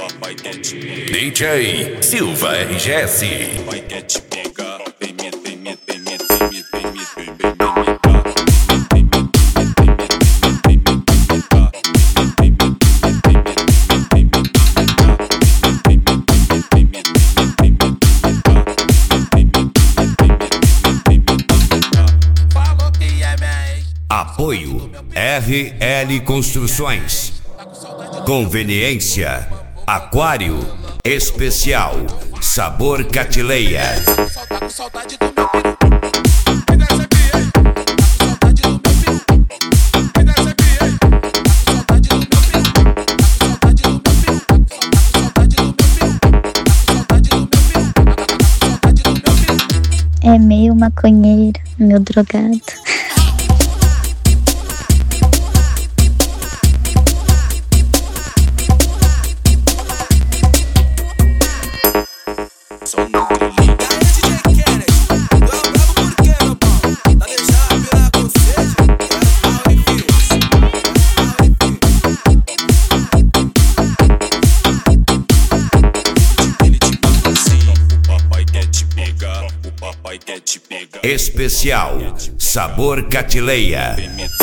DJ Silva RGS. Apoio RL Construções. Conveniência Aquário Especial Sabor Catileia. É meio maconheiro, meu drogado. Especial Sabor Catileia.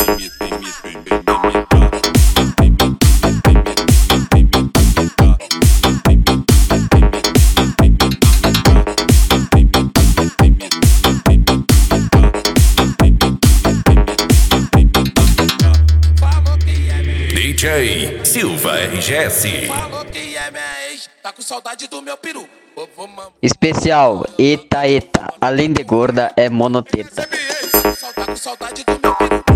DJ Silva RGS. Falou que é minha ex, tá com saudade do meu peru. Especial Eta Eta, além de gorda é monoteta. Tá com saudade do meu peru.